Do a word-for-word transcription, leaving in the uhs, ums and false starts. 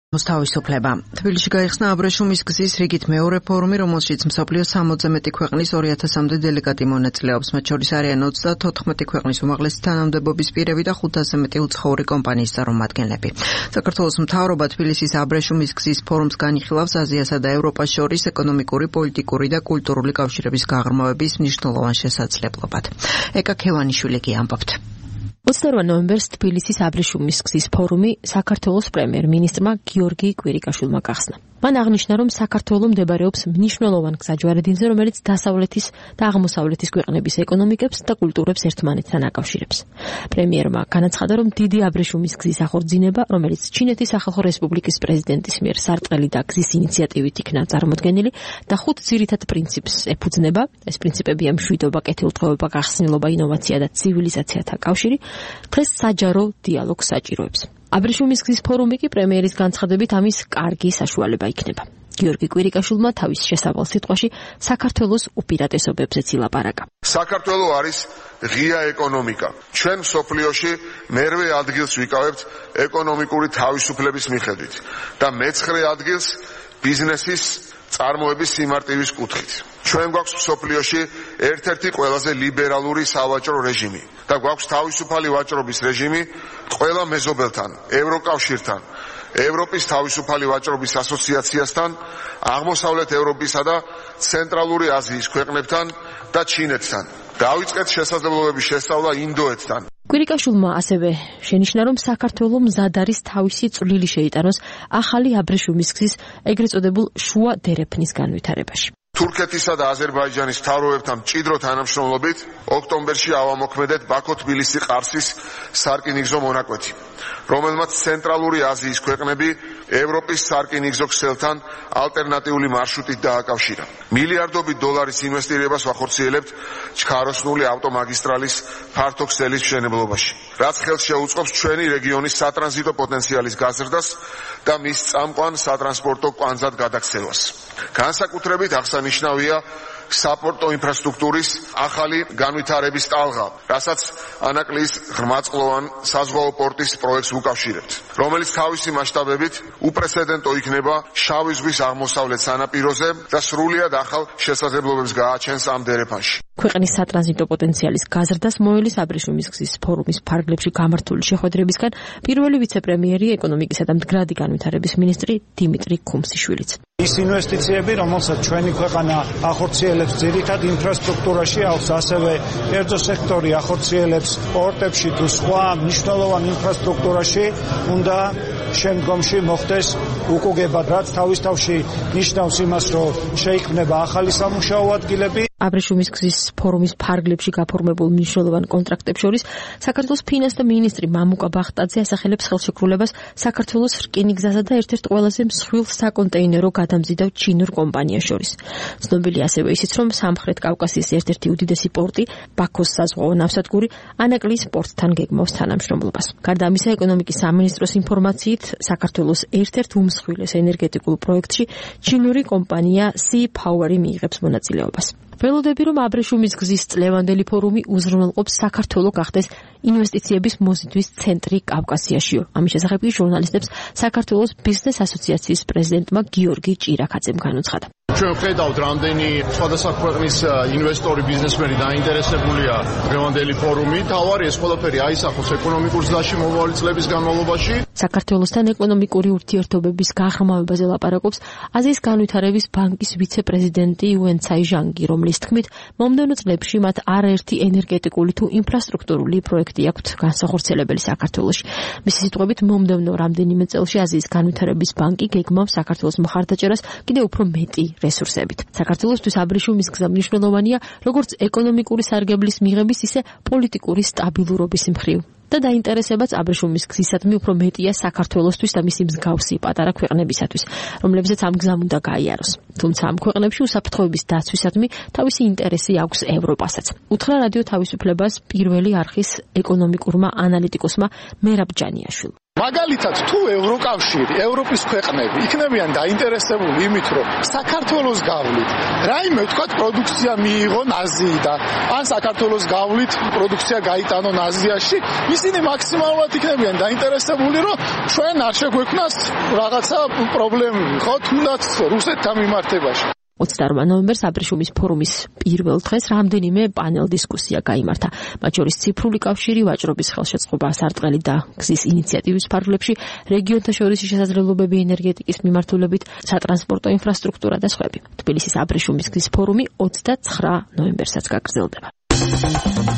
მოსთავისუფლება. თბილისში გაიხსნა აბრეშუმის გზის რიგით მეორე ფორუმი, რომელშიც მსოფლიოს სამოცზე მეტი ქვეყნის ორი ათასამდე დელეგატი მონაწილეობს. მათ შორის არიან ოცდათოთხმეტი ქვეყნის უმაღლესი თანამდებობის პირები და ხუთასზე მეტი უცხოური კომპანიის წარმომადგენლები. საქართველოს მთავრობა თბილისის აბრეშუმის გზის ფორუმს განიხილავს აზიასა და ევროპას შორის ეკონომიკური, პოლიტიკური და კულტურული კავშირების გაღრმავების მნიშვნელოვან შესაძლებლობად. ეკა ქევანიშვილი ამბობთ. ოცდაორმა ნოემბერს თბილისის აბრეშუმის გზის ფორუმი საქართველოს პრემიერ-მინისტრმა გიორგი კვირიკაშვილმა გახსნა. მან აღნიშნა, რომ საქართველო მდებარეობს მნიშვნელოვან გზაჯვარედინზე, რომელიც დასავლეთის და აღმოსავლეთის ქვეყნების ეკონომიკებს და კულტურებს ერთმანეთთან აკავშირებს. პრემიერმა განაცხადა, რომ დიდი აბრეშუმის გზის ახორციელება, რომელიც ჩინეთის სახალხო რესპუბლიკის პრეზიდენტის მიერ სარტყელი და გზის ინიციატივით იქნა წარმოდგენილი და ხუთ ძირითად პრინციპს ეფუძნება. ეს პრინციპებია მშვიდობა, კეთილდღეობა, გახსნილობა, ინოვაცია და ცივილიზაციათა კავშირი. დღეს საჯარო დიალოგს საჭიროებს. აბრეშუმის გზის ფორუმი კი პრემიერის განცხადებით ამის კარგი საშუალება იქნება. გიორგი კვირიკაშვილმა თავის შესავალ სიტყვაში საქართველოს უპირატესობებზეც ილაპარაკა. საქართველო არის ღია ეკონომიკა. ჩვენ მსოფლიოში მერვე ადგილს ვიკავებთ ეკონომიკური თავისუფლების მიხედვით და მეცხრე ადგილს ბიზნესის წარმოების სიმარტივის კუთხით. ჩვენ გვაქვს მსოფლიოში ერთ-ერთი ყველაზე ლიბერალური სავაჭრო რეჟიმი და გვაქვს თავისუფალი ვაჭრობის რეჟიმი ყველა მეზობელთან, ევროკავშირთან, ევროპის თავისუფალი ვაჭრობის ასოციაციასთან, აღმოსავლეთ ევროპისა და ცენტრალური აზიის ქვეყნებთან და ჩინეთთან. დავიწყეთ შესაძლებლობების შესწავლა ინდოეთთან. კვირიკაშვილმა ასევე შენიშნა, რომ საქართველო მზად არის თავისი წვლილი შეიტანოს ახალი აბრეშუმის გზის ეგრეთ წოდებულ შუა დერეფნის განვითარებაში. თურქეთისა და აზერბაიჯანის მთავრობებთან მჭიდრო თანამშრომლობით ოქტომბერში ავამოქმედეთ ბაქო-თბილისი-ყარსის სარკინიგზო მონაკვეთი, რომელმაც ცენტრალური აზიის ქვეყნები ევროპის სარკინიგზო ქსელთან ალტერნატიული მარშრუტით დააკავშირა. მილიარდობით დოლარის ინვესტირებას ვახორციელებთ ჩქაროსნული ავტომაგისტრალის ფართოქსელის მშენებლობაში, რაც ხელს შეუწყობს ჩვენი რეგიონის სატრანზიტო პოტენციალის გაზრდას და მის წამყვან სატრანსპორტო კვანძად გადაქცევას. განსაკუთრებით აღსანიშნავია საპორტო ინფრასტრუქტურის ახალი განვითარების ტალღა, რასაც ანაკლიის ღრმაწყლოვან საზღვაო პორტის პროექტს უკავშირებთ, რომელიც თავისი მასშტაბებით უპრეცედენტო იქნება შავი ზღვის აღმოსავლეთ სანაპიროზე და სრულიად ახალ შესაძლებლობებს გააჩენს ამ დერეფანში. ქვეყნის სატრანზიტო პოტენციალის გაზრდას მოელის აბრეშუმის გზის ფორუმის ფარგლებში გამართული შეხვედრებისგან პირველი ვიცე-პრემიერი, ეკონომიკისა და მდგრადი განვითარების მინისტრი დიმიტრი ქუმსიშვილიც. ის ინვესტიციები, რომელსაც ჩვენი ქვეყანა ახორციელებს ძირითად ინფრასტრუქტურაში, ასევე კერძო სექტორი ახორციელებს პორტებში თუ სხვა მნიშვნელოვან ინფრასტრუქტურაში, უნდა შემდგომში მოხდეს უკუგებად, რაც თავის თავში ნიშნავს იმას, რომ შეიქმნება ახალი სამუშაო ადგილები. აბრეშუმის გზის ფორუმის ფარგლებში გაფორმებულ მნიშვნელოვან კონტრაქტებს შორის საქართველოს ფინანსთა მინისტრი მამუკა ბახტაძე ასახელებს ხელშეკრულებას საქართველოს რკინიგზასა და ერთ-ერთ ყველაზე მსხვილ საკონტეინერო გადამზიდავ ჩინურ კომპანიას შორის. ცნობილია ასევე ისიც, რომ სამხრეთ კავკასიის ერთ-ერთი უდიდესი პორტი, ბაქოს საზღვაო ნავსადგური, ანაკლიის პორტთან გეგმავს თანამშრომლობას. გარდა ამისა, ეკონომიკის სამინისტროს ინფორმაციით, საქართველოს ერთ-ერთ უმსხვილეს ენერგეტიკულ პროექტში ჩინური კომპანია Sea Power მიიღებს მონაწილეობას. ველოდები, რომ აბრეშუმის გზის წლევანდელი ფორუმი უზრუნველყოფს საქართველოს გახდეს ინვესტიციების მოზიდვის ცენტრი კავკასიაშიო. ამის შესახებ ჟურნალისტებს საქართველოს ბიზნეს ასოციაციის პრეზიდენტმა გიორგი ჭირაქაძემ განუცხადა. ჩვენ ვხედავთ, რამდენი სხვადასხვა ქვეყნის ინვესტორი, ბიზნესმენი დაინტერესებულია დღევანდელი ფორუმით. თავარი ეს ყველაფერი აისახოს ეკონომიკურ ზრდაში მომავალი წლების განმავლობაში. საქართველოსთან ეკონომიკური ურთიერთობების გაღრმავებაზე ლაპარაკობს აზიის განვითარების ბანკის ვიცე-პრეზიდენტი იუენ ცაიჟანგი, რომლის თქმით, მომდევნო წლებში მათ არაერთი ენერგეტიკული თუ ინფრასტრუქტურული პროექტი აქვთ განსახორციელებელი საქართველოში. მისი სიტყვებით, მომდევნო რამდენიმე წელში აზიის განვითარების ბანკი გეგმავს საქართველოს მხარდაჭერას კიდევ უფრო მეტი რესურსებით. საქართველოსთვის აბრეშუმის გზა მნიშვნელოვანია როგორც ეკონომიკური სარგებლის მიღების, ისე პოლიტიკური სტაბილურობის მხრივ. და დაინტერესებაც აბრეშუმის გზისადმი უფრო მეტია საქართველოსთვის და მისი მსგავსი პატარა ქვეყნებისათვის, რომლებზეც ამ გზამ უნდა გაიაროს. თუმცა ამ ქვეყნებში უსაფრთხოების დაცვისადმი თავისი ინტერესი აქვს ევროპასაც. უთხრა რადიო თავისუფლებას პირველი არხის ეკონომიკურმა ანალიტიკოსმა მერაბ ჯანიაშვილმა. მაგალითად, თუ ევროკავშირი, ევროპის ქვეყნები იქნებიან დაინტერესებული იმით, რომ საქართველოს გავლით რაიმე ვთქვათ პროდუქცია მიიღონ აზიიდან, ან საქართველოს გავლით პროდუქცია გაიტანონ აზიაში, ისინი მაქსიმალურად იქნებიან დაინტერესებული, რომ ჩვენ არ შეგვექმნას რაღაცა პრობლემი, ხო, თუნდაც რუსეთთან მიმართებაში. ოცდაოთხ ნოემბერს აბრეშუმის ფორუმის პირველ დღეს რამდენიმე პანელ დისკუსია გაიმართა. მათ შორის ციფრული კავშირი, ვაჭრობის ხელშეწყობა, სარტყელი და გზის ინიციატივის ფარგლებში, რეგიონთა შორისი შესაძლებლობები ენერგეტიკის მიმართულებით, სატრანსპორტო ინფრასტრუქტურა და სხვები. თბილისის აბრეშუმის გზის ფორუმი ოცდაცხრა ნოემბერსაც გაგრძელდება.